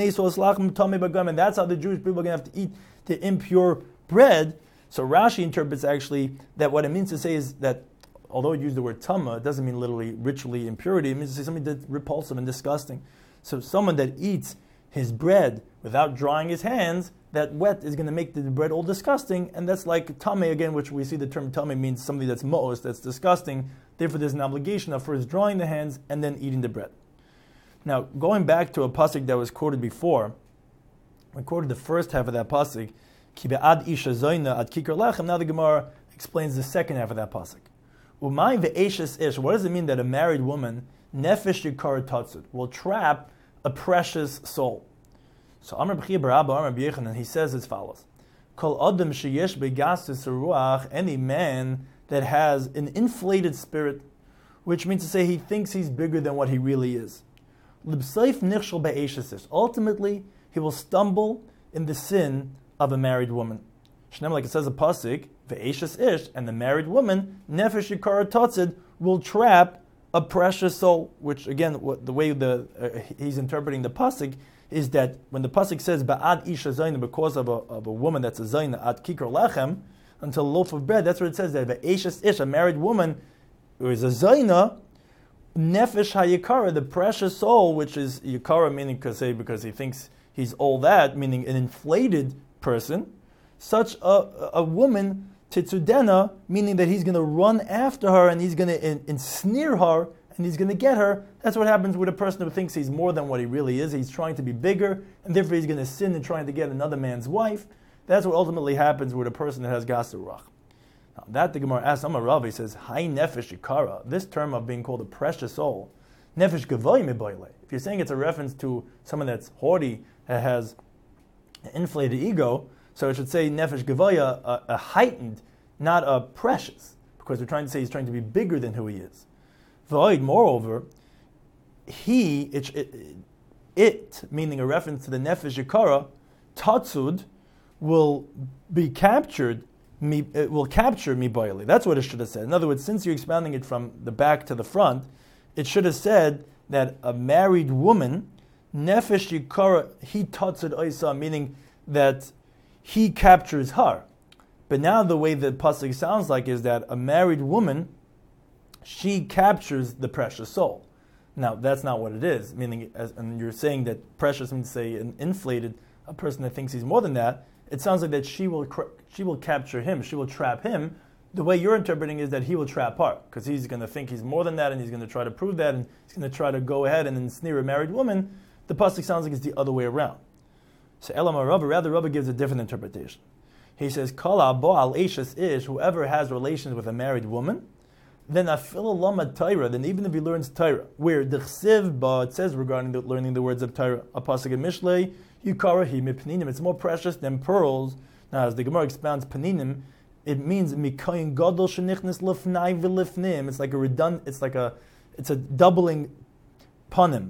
the Jewish people are going to have to eat the impure bread. So Rashi interprets actually that what it means to say is that, although it used the word tama, it doesn't mean literally ritually impurity. It means to say something that's repulsive and disgusting. So someone that eats his bread without drying his hands, that wet is going to make the bread all disgusting, and that's like tame again, which we see the term tame means something that's mo'os, that's disgusting. Therefore, there's an obligation of first drying the hands and then eating the bread. Now, going back to a pasuk that was quoted before, we quoted the first half of that pasuk, ki be'ad isha zoyna ad kikar lechem. Now the Gemara explains the second half of that pasuk. Umay ve'eshes ish. What does it mean that a married woman nefesh yikar tatzut will trap a precious soul? So Amar B'chia Barabba, Amar B'yechanan, he says as follows: Kol adam sheyesh begasus ruach, any man that has an inflated spirit, which means to say he thinks he's bigger than what he really is. Libseif nichshel be'eshes. Ultimately, he will stumble in the sin of a married woman. Shneim, like it says a pasuk, ve'eshes ish, and the married woman, nefesh yikara totzid, will trap a precious soul. Which again, what, the way the uh, he's interpreting the pasuk is that when the pasuk says ba'ad isha zayna, because of a, of a woman that's a zayna at kikar lechem, until a loaf of bread, that's where it says that ve'eshes ish, a married woman who is a zayna, nefesh hayikara, the precious soul, which is yikara, meaning because because he thinks he's all that, meaning an inflated person, such a, a woman, titzudena, meaning that he's going to run after her and he's going to ensnare her and he's going to get her. That's what happens with a person who thinks he's more than what he really is. He's trying to be bigger, and therefore he's going to sin in trying to get another man's wife. That's what ultimately happens with a person that has gasurach. Now, that the Gemara asks, Amar Rav, he says, Hai nefesh ikara, this term of being called a precious soul, nefesh gavoy miboyle. If you're saying it's a reference to someone that's haughty, that has an inflated ego, so it should say nefesh gavoya, a, a heightened, not a precious, because we're trying to say he's trying to be bigger than who he is. V'oid, moreover, he, it, it, it, meaning a reference to the nefesh yikara, tatsud, will be captured, me, it will capture mi boili. That's what it should have said. In other words, since you're expounding it from the back to the front, it should have said that a married woman, nefesh yikara, he tatsud oisa, meaning that he captures her. But now the way the pasuk sounds like is that a married woman, she captures the precious soul. Now that's not what it is. Meaning, as, and you're saying that precious means say an inflated, a person that thinks he's more than that. It sounds like that she will she will capture him. She will trap him. The way you're interpreting is that he will trap her because he's going to think he's more than that, and he's going to try to prove that, and he's going to try to go ahead and ensnare a married woman. The pasuk sounds like it's the other way around. So Elam Rabba, rather Rabba gives a different interpretation. He says, Kala bo al eshes ish, whoever has relations with a married woman, then afil lama Torah, then even if he learns Torah, where the chsiv ba, it says regarding the, learning the words of Torah, a pasuk in Mishlei, yukara hi mipninim, it's more precious than pearls. Now, as the Gemara expounds paninim, it means mikayin gadol shenichnes lifnai v'lifnim. It's like a redund, it's like a, it's a doubling panim.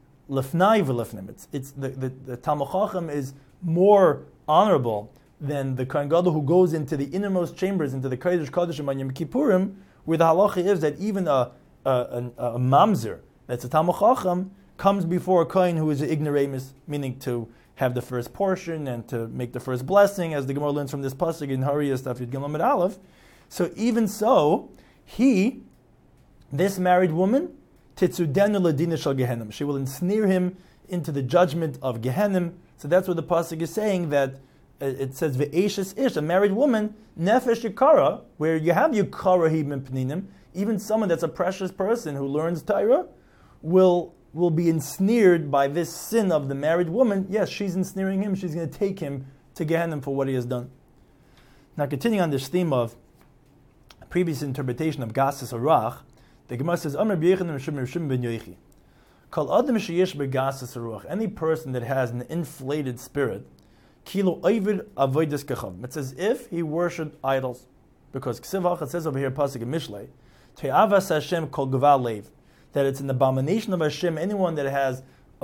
Lifnai v'lifnim. It's it's the the, the Talmud Chacham is more honorable than the Kohen Gadol who goes into the innermost chambers, into the Kodesh Kodeshim on Yom Kippurim, where the halacha is that even a a, a, a mamzer that's a Talmud Chacham comes before a Kohen who is an ignoramus, meaning to have the first portion and to make the first blessing, as the Gemara learns from this pasuk in Hariyas Daf Yud Gimel Amud Aleph. So even so, he, this married woman, titzudenu ladina shel Gehenim, she will ensnare him into the judgment of Gehenim. So that's what the pasuk is saying, that uh, it says ve'eshes ish, a married woman, nefesh yikara, where you have yikara hi mipninim, even someone that's a precious person who learns Torah will will be ensnared by this sin of the married woman. Yes, she's ensnaring him. She's going to take him to Gehenna for what he has done. Now, continuing on this theme of previous interpretation of Gasus Arach, the Gemara says, Amar b'yechin Rishim ben Yoichi. Kol adam sheyesh begasus Arach, any person that has an inflated spirit, kilo oivid avodas kachav. It's as if he worshipped idols. Because Ksivach, it says over here, Pasuk in Mishlei, Te'avas Hashem kol gaval lev, that it's an abomination of Hashem, anyone that has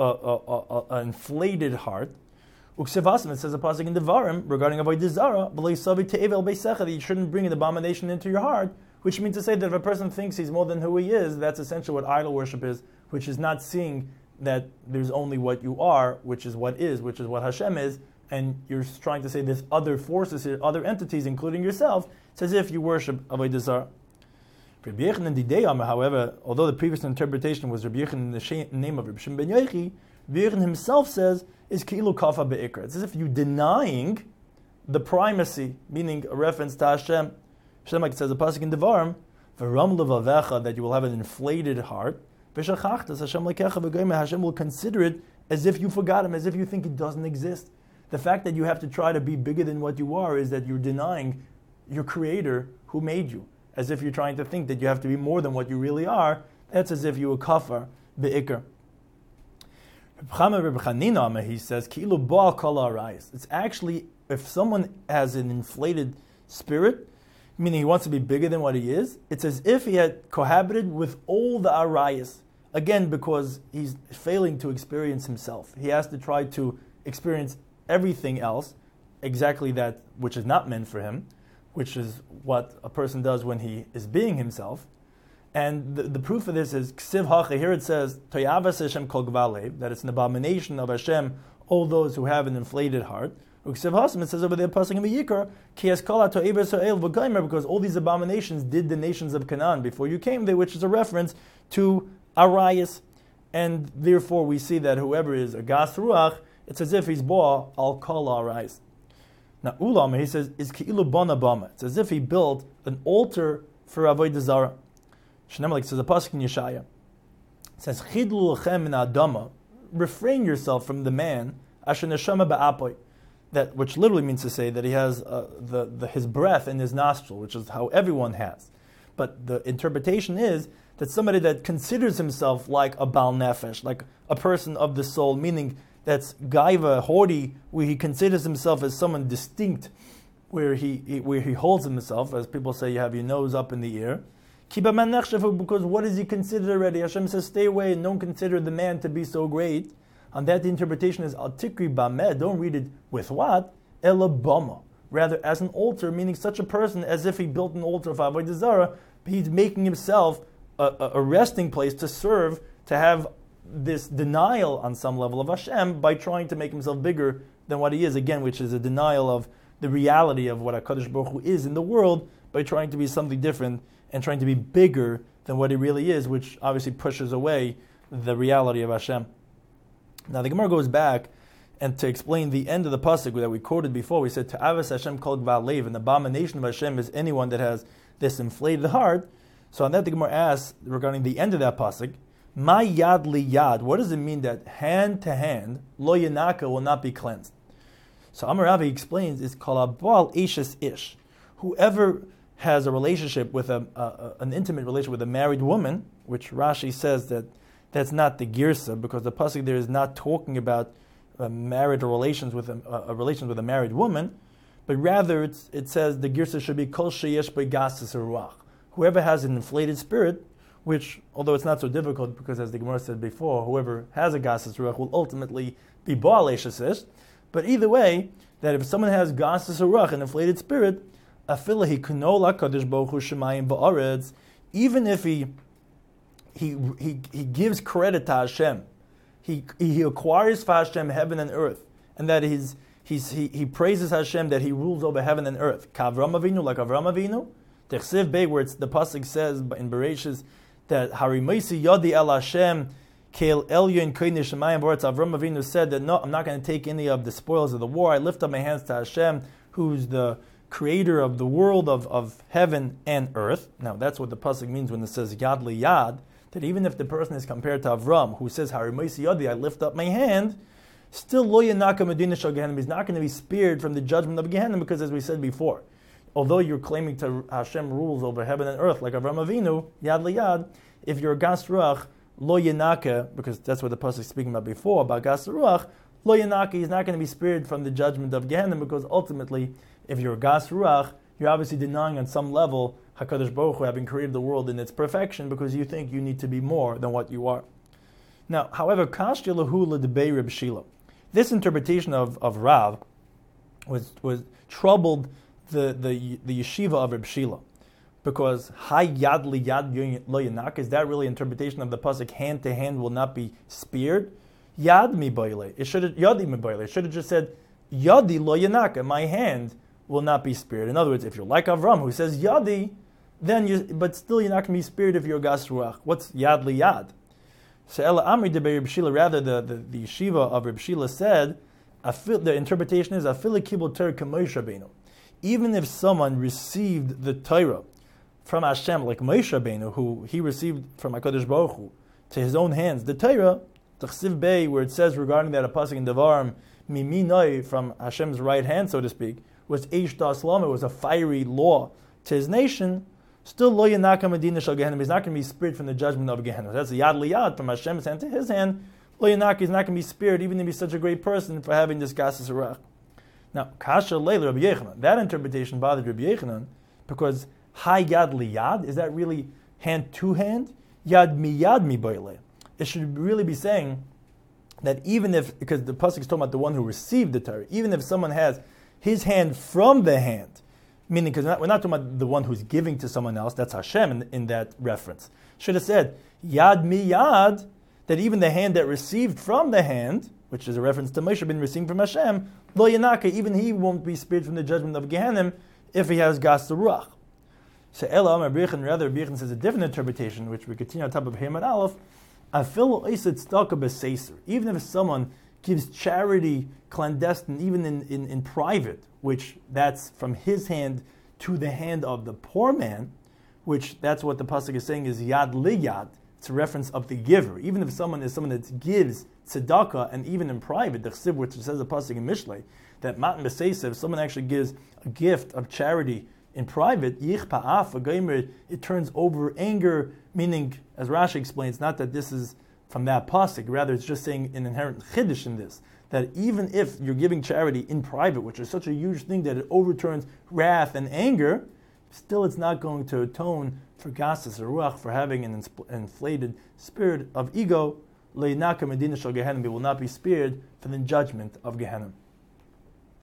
an inflated heart. Uksevasim, it says a pasuk in Devarim regarding avodah zara, that you shouldn't bring an abomination into your heart, which means to say that if a person thinks he's more than who he is, that's essentially what idol worship is, which is not seeing that there's only what you are, which is what is, which is what Hashem is, and you're trying to say there's other forces here, other entities, including yourself. It's as if you worship avodah zara. Rabbi Yochanan Didei, however, although the previous interpretation was Rabbi Yochanan in the sh- name of Rabbi Shimon ben Yochi, Rabbi Yochanan himself says, is Ki'ilu Kafa Be'ikra. It's as if you're denying the primacy, meaning a reference to Hashem. Hashem, like it says, a pasuk in Devarim, V'ram levavecha, that you will have an inflated heart. V'shachachtas Hashem lekecha v'goyme, Hashem will consider it as if you forgot Him, as if you think He doesn't exist. The fact that you have to try to be bigger than what you are is that you're denying your Creator who made you. As if you're trying to think that you have to be more than what you really are. That's as if you were kafar be'ikr. He says, it's actually, if someone has an inflated spirit, meaning he wants to be bigger than what he is, it's as if he had cohabited with all the arayas. Again, because he's failing to experience himself. He has to try to experience everything else, exactly that which is not meant for him, which is what a person does when he is being himself. And the, the proof of this is Ksiv Hacha. Here it says Toyavas Hashem Kol Gvalev, that it's an abomination of Hashem all those who have an inflated heart. Ksiv Hasem, it says over there, passing in the Yikar, Ki Eskola To'eves Ha'el V'Gaimer, because all these abominations did the nations of Canaan before you came there, which is a reference to Arias. And therefore we see that whoever is a Gas Ruach, it's as if he's Ba Al Kol Arias. Now Ulam, he says, is Ki'ilu Bana Bama. It's as if he built an altar for Avodah Zarah. Shnei, like says a pasuk in Yeshaya, it says Chidlu Lechem Min Adama, refrain yourself from the man Asher Neshama Ba'apoy, that which literally means to say that he has uh, the, the his breath in his nostril, which is how everyone has. But the interpretation is that somebody that considers himself like a Baal Nefesh, like a person of the soul, meaning that's Gaiva, haughty, where he considers himself as someone distinct, where he, he where he holds himself, as people say, you have your nose up in the air. Because what is he considered already? Hashem says, stay away and don't consider the man to be so great. And that the interpretation is al tikri bameh. Don't read it with what? Ela bama. Rather, as an altar, meaning such a person as if he built an altar of Avodah Zarah, he's making himself a, a, a resting place to serve, to have this denial on some level of Hashem by trying to make himself bigger than what he is, again, which is a denial of the reality of what HaKadosh Baruch Hu is in the world by trying to be something different and trying to be bigger than what he really is, which obviously pushes away the reality of Hashem. Now the Gemara goes back, and to explain the end of the pasuk that we quoted before, we said, Ta'avas Hashem Kol Gval Lev, and the abomination of Hashem is anyone that has this inflated heart. So on that the Gemara asks, regarding the end of that pasuk, Ma yad li yad, what does it mean that hand to hand, lo yanaka, will not be cleansed? So Amar Ravi explains, it's called abal ishes ish. Whoever has a relationship with a, a an intimate relationship with a married woman, which Rashi says that that's not the girsa, because the pasuk there is not talking about uh, married relations with a, a, a relations with a married woman, but rather it's, it says the girsa should be kol sheyesh begasis ruach. Whoever has an inflated spirit, which, although it's not so difficult, because as the Gemara said before, whoever has a gasis ruach will ultimately be baal eshes. But either way, that if someone has gasis ruach, an inflated spirit, afilahi kunola kadosh baruch hu shemayim ba'aretz, even if he he he he gives credit to Hashem, he he acquires for Hashem heaven and earth, and that he's he's he, he praises Hashem that he rules over heaven and earth. Kavram Avinu, like Avram Avinu, Techsiv Bey, where it's, the pasuk says in Bereshis that Harimaisi Yadi El Hashem Keil Elyon Koinish Shemayim Ba'aretz. Avram Avinu said that no, I'm not going to take any of the spoils of the war. I lift up my hands to Hashem, who's the creator of the world of, of heaven and earth. Now that's what the pasuk means when it says Yad li Yad, that even if the person is compared to Avram, who says Harimaisi Yadi, I lift up my hand, still lo yanaka medina shel Gehenna, he's not going to be spared from the judgment of Gehenna, because as we said before, although you're claiming to Hashem rules over heaven and earth like Avram Avinu, Yad li Yad, if you're a Gas Ruach, lo yanaka, because that's what the pasuk is speaking about before, about Gas Ruach, lo yanaka, he's not going to be spared from the judgment of Gehenna, because ultimately, if you're a Gas Ruach, you're obviously denying on some level HaKadosh Baruch Hu having created the world in its perfection, because you think you need to be more than what you are. Now, however, Kashya lahu l'debei Reb Shila, this interpretation of, of Rav was was troubled the, the, the yeshiva of Reb Shila, because hay yad li yad lo yanak, is that really interpretation of the pasuk hand to hand will not be speared? Yad mi boile. It should have yadi mi boile. It should have just said yadi lo yanaka, my hand will not be speared. In other words, if you're like Avram who says yadi, then you, but still you're not going to be speared if you're a gas ruach. What's yad li yad? So Ela Amri de Reb Shila, rather the, the, the yeshiva of Reb Shila said, the interpretation is afila kibul Torah k'Moshe Rabbeinu. Even if someone received the Torah from Hashem, like Moshe Rabbeinu, who he received from HaKadosh Baruch Hu to his own hands, the Torah, T'chsiv Bey, where it says regarding that a pasuk in Devarim, Miminoi, from Hashem's right hand, so to speak, was Eish Daslam, it was a fiery law to his nation, still Lo Yanaka Medina Shal Gehenna, he's not going to be spared from the judgment of Gehenna. That's a Yad Liyad, from Hashem's hand to his hand, Lo Yanaka, he's not going to be spared, even if he's such a great person, for having this Gasis Arach. Now, Kasha Leila Rabbi Yechanan, that interpretation bothered Rabbi Yechanan, because Hay Yad Liyad, is that really hand to hand? Yad miyad mi boile. It should really be saying that even if, because the pasuk is talking about the one who received the Torah, even if someone has his hand from the hand, meaning because we're not, we're not talking about the one who's giving to someone else, that's Hashem in, in that reference. Should have said yad mi yad, that even the hand that received from the hand, which is a reference to Moshe been receiving from Hashem, lo yanaka, even he won't be spared from the judgment of Gehenim if he has gas ruach. So Ela Amar Birchen, rather Birchen says a different interpretation, which we continue on top of Hemad Aleph. Afil oiset staka b'seiser. Even if someone gives charity clandestine, even in, in, in private, which that's from his hand to the hand of the poor man, which that's what the pasuk is saying is yad liyad. It's a reference of the giver. Even if someone is someone that gives tzedakah, and even in private, the chsiv, which says the pasuk in Mishlei, that matan b'seiser, if someone actually gives a gift of charity in private, yich pa'af, a geimer, it turns over anger, meaning, as Rashi explains, not that this is from that pasuk, rather it's just saying an inherent chiddush in this, that even if you're giving charity in private, which is such a huge thing that it overturns wrath and anger, still it's not going to atone for gasas or ruach, for having an inflated spirit of ego. Le'inaka medina shel Gehenim, will not be spared for the judgment of Gehenim.